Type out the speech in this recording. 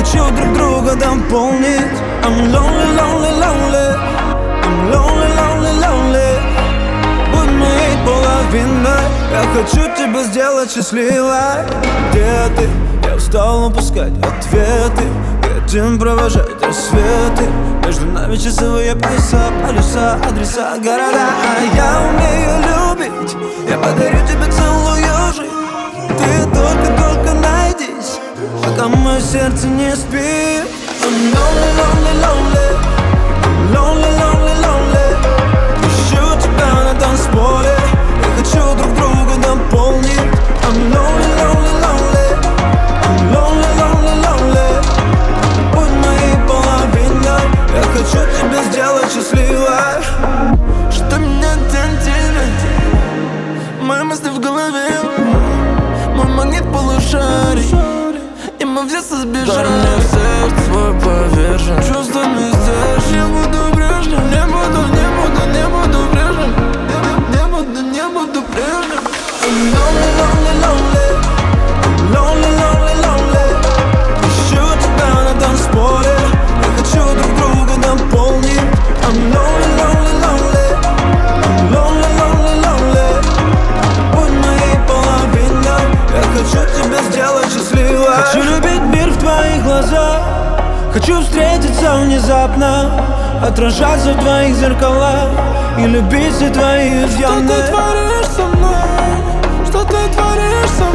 хочу друг друга дополнить. I'm lonely, lonely, lonely. I'm lonely, lonely, lonely. Будь моей половиной, я хочу тебя сделать счастливой. Где ты? Я устал упускать ответы. Едем провожать рассветы. Между нами часовые пояса, полюса, адреса, города. А я умею любить. Я подарю тебе целую жизнь. Ты только найдись, пока мое сердце не спит. I'm lonely, lonely, lonely. I'm lonely, lonely, lonely. Ищу тебя на танцполе. Я хочу друг друга дополнить. I'm lonely, lonely, lonely. I'm lonely, lonely, lonely. Будь моей половиной, я хочу тебя сделать счастливой. Что меня тянет тебе? Мои мысли в голове, мой магнит полушарий, и мы в детство сбежали. Дай мне в сердце свой повержен. Чувствами здесь я буду прежним. Не буду прежним. Не буду прежним. I'm lonely, lonely, lonely. I'm lonely, lonely, lonely. Ищу тебя на танцполе. Я хочу друг друга дополнить. I'm lonely, lonely, lonely. I'm lonely, lonely, lonely. Будь моей половиной, я хочу тебя сделать счастливой. Хочу любить мир в твоих глазах. Хочу встретиться внезапно, отражаться в твоих зеркалах и любить все твои изъяны. Что ты творишь со мной? Что ты творишь со мной?